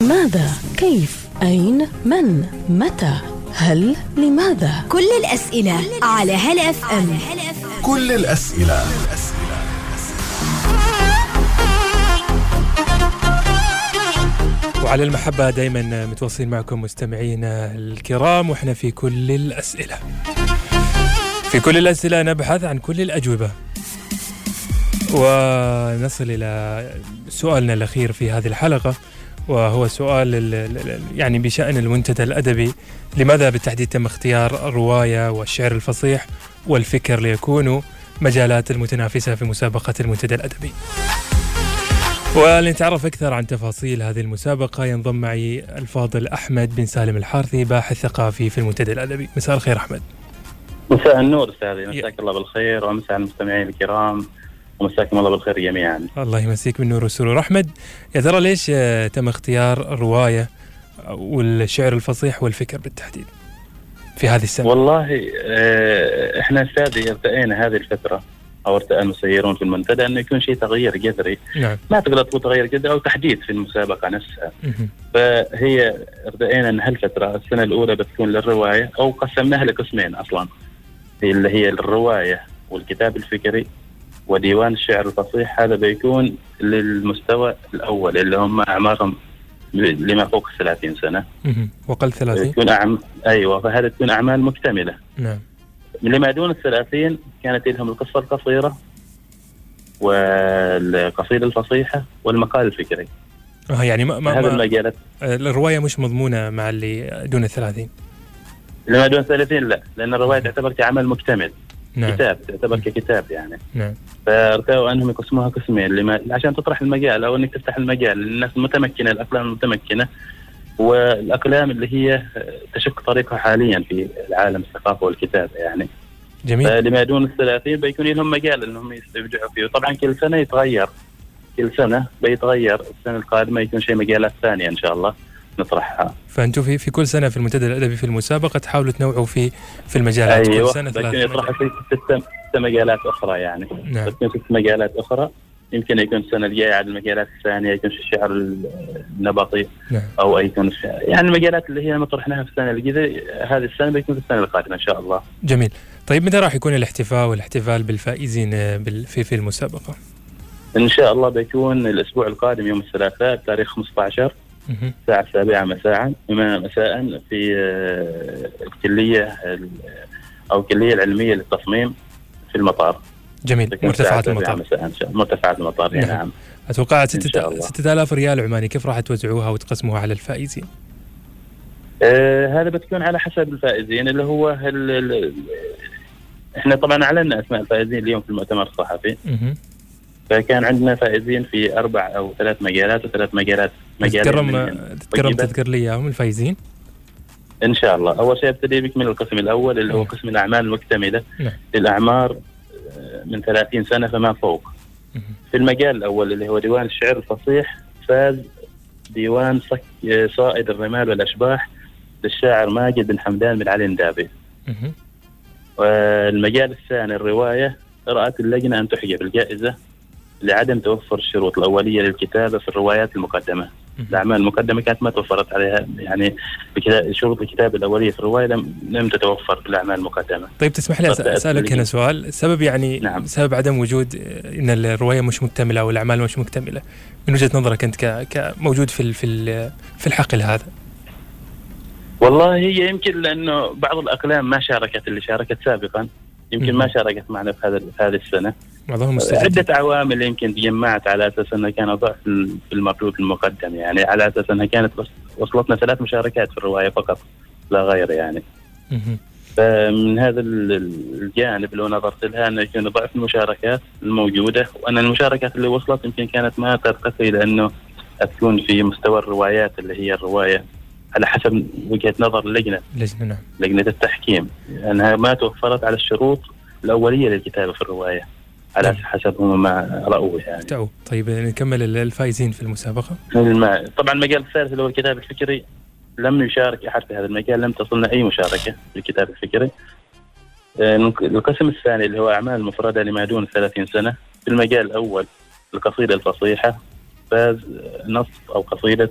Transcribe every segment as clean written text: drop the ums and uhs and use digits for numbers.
ماذا؟ كيف؟ أين؟ من؟ متى؟ هل؟ لماذا؟ كل الأسئلة على هلا اف ام. كل الأسئلة. وعلى المحبة دايما متواصلين معكم مستمعينا الكرام، وإحنا في كل الأسئلة. في كل الأسئلة نبحث عن كل الأجوبة، ونصل إلى سؤالنا الأخير في هذه الحلقة، وهو سؤال يعني بشأن المنتدى الأدبي. لماذا بالتحديد تم اختيار الرواية والشعر الفصيح والفكر ليكونوا مجالات المتنافسة في مسابقة المنتدى الأدبي؟ ولنتعرف أكثر عن تفاصيل هذه المسابقة ينضم معي الفاضل أحمد بن سالم الحارثي، باحث ثقافي في المنتدى الأدبي. مساء الخير أحمد. مساء النور أستاذي، مساك الله بالخير، ومساء المستمعين الكرام، ومساكم الله بالخير جميعا. الله يمسيك بالنور والسرور. أحمد، يا ترى ليش تم اختيار الرواية والشعر الفصيح والفكر بالتحديد في هذه السنة؟ والله احنا أستاذي ارتئينا هذه الفترة، أو ارتأى المسيرون في المنتدى أنه يكون شيء تغيير جذري. نعم. ما تقدر تقول تغيير جذري أو تحديث في المسابقة نفسها. فهي ارتئينا أن هالفترة السنة الأولى بتكون للرواية، أو قسمناها لقسمين أصلا، اللي هي الرواية والكتاب الفكري وديوان الشعر الفصيح. هذا بيكون للمستوى الأول اللي هم أعمارهم لما فوق 30 سنة وقل 30. أيوة، فهذا تكون أعمال مكتملة. نعم. لما دون 30 كانت لهم القصة القصيرة والقصيدة الفصيحة والمقال الفكري. يعني هذا المجالات. الرواية مش مضمونة مع اللي دون 30. لما دون 30 لا، لأن الرواية تعتبر كعمل مكتمل. نعم. كتاب، تعتبر ككتاب يعني. نعم. فارتأوا أنهم يقسموها قسمين عشان تطرح المجال، أو أنك تفتح المجال للناس المتمكنة، الأقلام المتمكنة والأقلام اللي هي تشق طريقها حاليا في العالم الثقافة والكتابة يعني. جميل. فلما دون 30 بيكون لهم مجال أنهم يستبدعوا فيه. طبعا كل سنة يتغير، كل سنة بيتغير. السنة القادمة يكون شيء مجالات ثانية إن شاء الله نطرحها. فأنتوا في كل سنة في المنتدى الأدبي في المسابقة تحاولوا تنوعوا في المجالات. أيوة. كل سنة 3 يطرحوا في 6 مجالات أخرى يعني. نعم. تكون 6 مجالات أخرى. يمكن يكون السنة الجاية على المجالات الثانية، يكون في الشعر النبطي. نعم. أو يكون يعني المجالات اللي هي ما طرحناها في السنة الجاية هذه السنة بيكون في السنة القادمة إن شاء الله. جميل. طيب متى راح يكون والاحتفال بالفائزين في المسابقة؟ إن شاء الله بيكون الأسبوع القادم يوم الثلاثاء تاريخ 15 الساعة 7 مساء في الكلية أو الكلية العلمية للتصميم في المطار. جميل. مرتفعات المطار. مرتفعات المطار. نعم. نعم. أتوقع 6000 ريال عماني. كيف راح توزعوها وتقسموها على الفائزين؟ هذا بتكون على حسب الفائزين، اللي هو احنا طبعا أعلنا أسماء الفائزين اليوم في المؤتمر الصحفي. فكان عندنا فائزين في 4 أو 3 مجالات و3 مجالات. تذكر لي إياهم الفائزين إن شاء الله. أول شيء ابتدي بك من القسم الأول اللي هو قسم الأعمال المكتملة. للأعمار من 30 سنة فما فوق. في المجال الأول اللي هو ديوان الشعر الفصيح فاز ديوان صائد الرمال والأشباح للشاعر ماجد بن حمدان بن علي الندابي. والمجال الثاني الرواية، رأت اللجنة أن تحجب الجائزة لعدم توفر الشروط الأولية للكتابة في الروايات المقدمة. الأعمال المقدمة كانت ما توفرت عليها يعني شروط الكتابة الأولية في الرواية لم تتوفر في الأعمال المقدمة. طيب تسمح لي أسألك هنا سؤال. السبب يعني نعم. سبب عدم وجود إن الرواية مش مكتملة أو الأعمال مش مكتملة من وجهة نظرك أنت كموجود في الحقل هذا؟ والله هي يمكن لأنه بعض الأقلام ما شاركت، اللي شاركت سابقا يمكن ما شاركت معنا في هذه السنة. عدة عوامل يمكن تجمعت على أساس أنها كان ضعف في المردود المقدم، يعني على أساس أنها كانت وصلتنا 3 مشاركات في الرواية فقط لا غير يعني. فمن هذا الجانب لو نظرت لها أنه يكون ضعف المشاركات الموجودة، وأن المشاركات اللي وصلت يمكن كانت ما ترتقي لأنه تكون في مستوى الروايات اللي هي الرواية على حسب وجهة نظر اللجنة. نعم. لجنة التحكيم أنها ما توفرت على الشروط الأولية للكتابة في الرواية على حسب هم ما رأوه يعني. طيب نكمل الفائزين في المسابقة. طبعا المجال الثالث اللي هو الكتاب الفكري لم يشارك أحد في هذا المجال، لم تصلنا أي مشاركة في الكتاب الفكري. القسم الثاني اللي هو أعمال مفردة لما دون 30 سنة. في المجال الأول القصيدة الفصيحة فاز نص أو قصيدة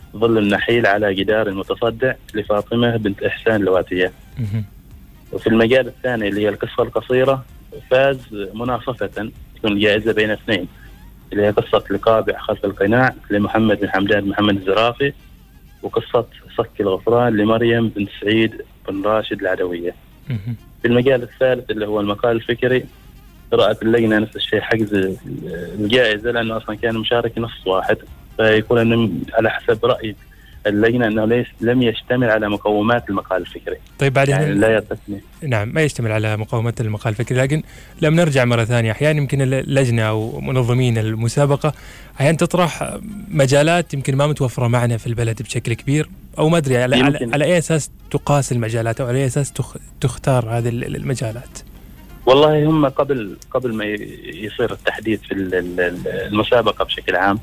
ظل النحيل على جدار متصدع لفاطمة بنت إحسان لواتية. وفي المجال الثاني اللي هي القصة القصيرة فاز مناصفة، تكون الجائزة بين اثنين، اللي هي قصة لقابع خلف القناع لمحمد بن حمدان محمد الزرافي، وقصة صك الغفران لمريم بنت سعيد بن راشد العدوية. في المجال الثالث اللي هو المقال الفكري رأت اللجنة نفس الشيء حجز الجائزة، لأنه أصلا كان مشارك نص واحد، فيكون أنه على حسب رأي اللجنة أنه لم يشتمل على مقومات المقال الفكري. طيب بعد يعني لا يرتكني. نعم، ما يشتمل على مقومات المقال الفكري، لكن لما نرجع مرة ثانية أحيانا يمكن اللجنة أو منظمين المسابقة أحيانا تطرح مجالات يمكن ما متوفرة معنا في البلد بشكل كبير، أو ما أدري على أي أساس تقاس المجالات، أو على أي أساس تختار هذه المجالات. والله هم قبل ما يصير التحديد في المسابقة بشكل عام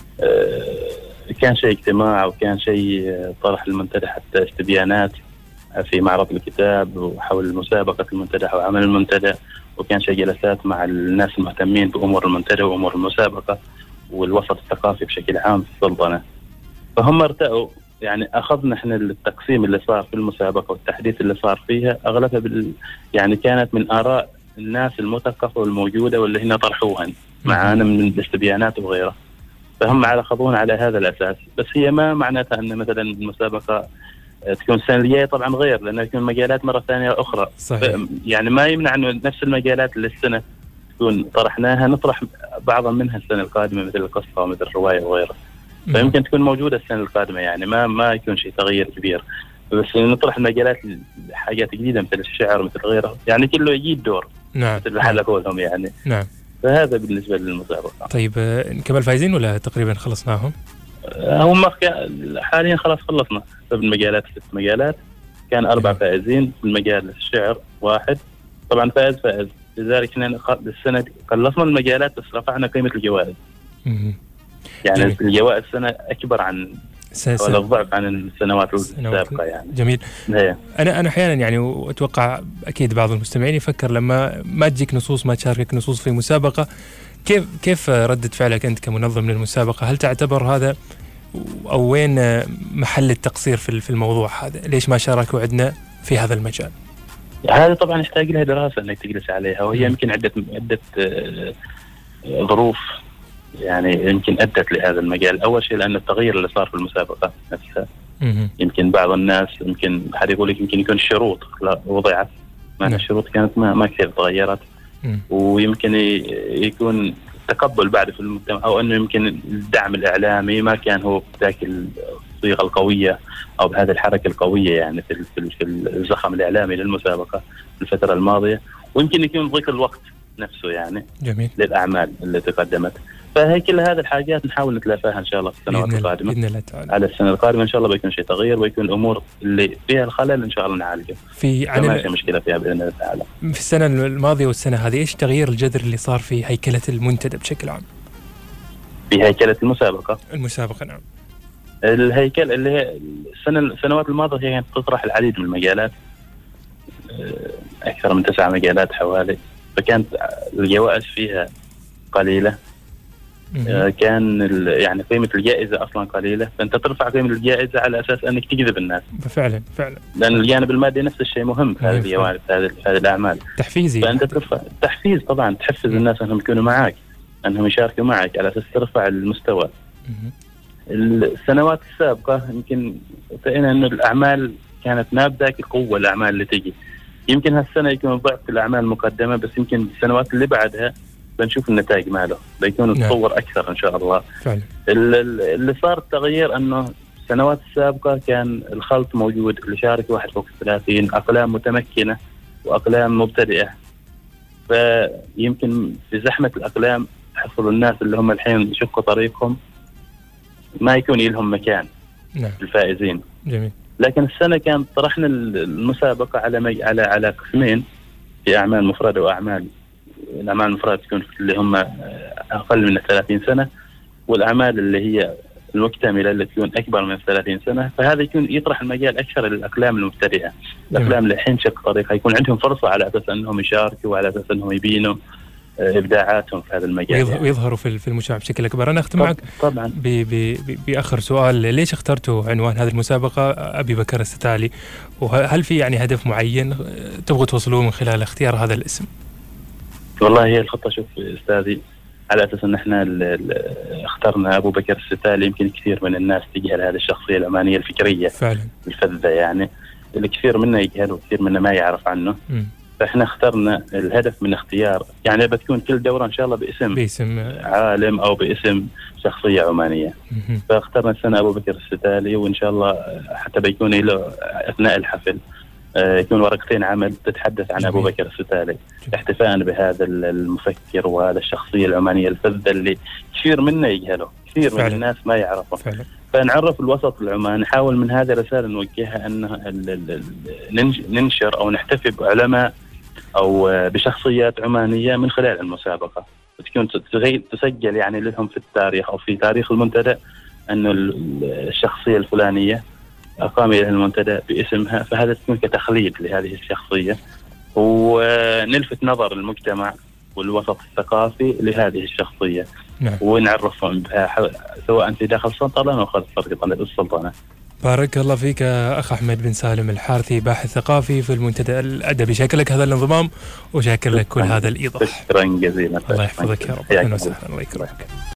كان شيء اجتماع، وكان شيء طرح المنتدى حتى استبيانات في معرض الكتاب وحول مسابقة المنتدى وعمل المنتدى، وكان شيء جلسات مع الناس المهتمين بأمور المنتدى وأمور المسابقة والوسط الثقافي بشكل عام في السلطنة. فهم ارتأوا، يعني أخذنا احنا التقسيم اللي صار في المسابقة والتحديث اللي صار فيها أغلبها يعني كانت من آراء الناس المثقفة والموجودة واللي هنا طرحوها معانا من الاستبيانات وغيرها، فهم خضونا على هذا الأساس. بس هي ما معناتها أن مثلا المسابقة تكون السنة الجاية طبعا غير، لأنها تكون مجالات مرة ثانية أخرى. صحيح. يعني ما يمنع أنه نفس المجالات اللي السنة تكون طرحناها نطرح بعضا منها السنة القادمة، مثل القصة ومثل الرواية وغيرها. فيمكن تكون موجودة السنة القادمة، يعني ما يكون شيء تغيير كبير، بس نطرح المجالات حاجات جديدة مثل الشعر مثل غيره، يعني كله يجيب دور. نعم. مثل الحلقة قولهم يعني. نعم. فهذا بالنسبة للمسابقة. طيب نكمل فايزين ولا تقريبا خلصناهم؟ هم حاليا خلاص خلصنا في المجالات 6 مجالات، كان 4 فائزين في المجال الشعر 1 طبعا فائز، لذلك السنة خلصنا المجالات بس رفعنا قيمة الجوائز. يعني جميل. الجوائز السنة أكبر عن ولا الضعف عن السنوات السابقة يعني. جميل. هي. أنا أحيانا يعني وأتوقع أكيد بعض المستمعين يفكر لما ما تجيك نصوص، ما تشاركك نصوص في مسابقة، كيف ردة فعلك أنت كمنظم للمسابقة؟ هل تعتبر هذا أو وين محل التقصير في الموضوع هذا؟ ليش ما شاركوا عندنا في هذا المجال؟ هذا طبعا يحتاج لها دراسة أنك تجلس عليها، وهي يمكن عدة ظروف يعني يمكن أدت لهذا المجال. أول شيء لأن التغيير اللي صار في المسابقة نفسها، يمكن بعض الناس يمكن أحد يقول لك يمكن يكون الشروط وضعت، معنى الشروط كانت ما كثير تغيرت، ويمكن يكون تقبل بعد في المجتمع، أو أنه يمكن الدعم الإعلامي ما كان هو ذاك الصيغة القوية أو بهذه الحركة القوية يعني في الزخم الإعلامي للمسابقة في الفترة الماضية، ويمكن يكون ضيق الوقت نفسه يعني. جميل. للأعمال اللي تقدمت. فهي كل هذه الحاجات نحاول نتلافاها إن شاء الله في السنوات القادمة. بإذن الله تعالى. على السنة القادمة إن شاء الله بيكون شيء تغيير، ويكون الأمور اللي فيها الخلل إن شاء الله نعالجه. ما في مشكلة فيها بإذن الله تعالى. في السنة الماضية والسنة هذه إيش تغيير الجذر اللي صار في هيكلة المنتدى بشكل عام؟ في هيكلة المسابقة. نعم. الهيكل اللي هي السنوات الماضية هي كانت تطرح العديد من المجالات، أكثر من 9 مجالات حوالي، فكانت الجوائز فيها قليلة. كان يعني قيمة الجائزة أصلا قليلة، فأنت ترفع قيمة الجائزة على أساس أنك تجذب الناس. فعلا. لأن الجانب المادي نفس الشيء مهم في هذه الجوائز، هذه الأعمال. تحفيزي. فأنت ترفع تحفيز طبعا، تحفز الناس أنهم يكونوا معك، أنهم يشاركوا معك على أساس ترفع المستوى. السنوات السابقة يمكن رأينا أنه الأعمال كانت ما بذاك القوة، الأعمال اللي تجي يمكن هالسنة يكون ضعف الأعمال المقدمة، بس يمكن السنوات اللي بعدها بنشوف النتائج ماله بيكون تطور أكثر إن شاء الله. فعلا. اللي صار التغيير أنه السنوات السابقة كان الخلط موجود، اللي شارك واحد فوق 30، أقلام متمكنة وأقلام مبتدئة، فيمكن في زحمة الأقلام تحصل الناس اللي هم الحين يشقوا طريقهم ما يكون لهم مكان. نعم. الفائزين. جميل. لكن السنة كان طرحنا المسابقة على قسمين، في أعمال مفردة وأعمال. الأعمال المفردة تكون اللي هم أقل من 30 سنة، والأعمال اللي هي المكتملة اللي تكون أكبر من 30 سنة، فهذا يكون يطرح المجال أكثر للأقلام المبتدئة. الأقلام اللي الحين شق طريقها يكون عندهم فرصة على أساس أنهم يشاركوا وعلى أساس أنهم يبينوا إبداعاتهم في هذا المجال ويظهروا في المجتمع بشكل أكبر. أنا أختم معك طبعا بآخر سؤال، ليش اخترتوا عنوان هذه المسابقة أبي بكر الستالي؟ وهل في يعني هدف معين تبغوا توصلوه من خلال اختيار هذا الاسم؟ والله هي الخطة، شوف أستاذي، على أساس أن احنا اخترنا أبو بكر الستالي، يمكن كثير من الناس تجهل هذه الشخصية العمانية الفكرية فعلا الفذة، يعني اللي كثير منا يجهله وكثير منا ما يعرف عنه. فاحنا اخترنا الهدف من اختيار، يعني بتكون كل دورة إن شاء الله باسم عالم أو باسم شخصية عمانية. فاخترنا السنة أبو بكر الستالي، وإن شاء الله حتى بيكون له أثناء الحفل يكون ورقتين عمل تتحدث عن أبو بكر الستالي، احتفاء بهذا المفكر وهذا الشخصية العمانية الفذة اللي كثير منا يجهله، كثير من الناس ما يعرفه. فنعرف الوسط العماني، نحاول من هذه الرسالة نوجهها أن ننشر أو نحتفي بعلماء أو بشخصيات عمانية من خلال المسابقة، تكون تسجل يعني لهم في التاريخ أو في تاريخ المنتدى أن الشخصية الفلانية أقام إلى المنتدى باسمها، فهذا تكون كتخليد لهذه الشخصية، ونلفت نظر المجتمع والوسط الثقافي لهذه الشخصية. ونعرفهم بها سواء في داخل السلطنة أو خارج السلطنة. بارك الله فيك أخ أحمد بن سالم الحارثي، باحث ثقافي في المنتدى الأدبي. شاكر لك هذا الانضمام وشاكر لك كل هذا الإيضاح. شكرا جزيلا. الله يحفظك يا رب. الله يكرمك.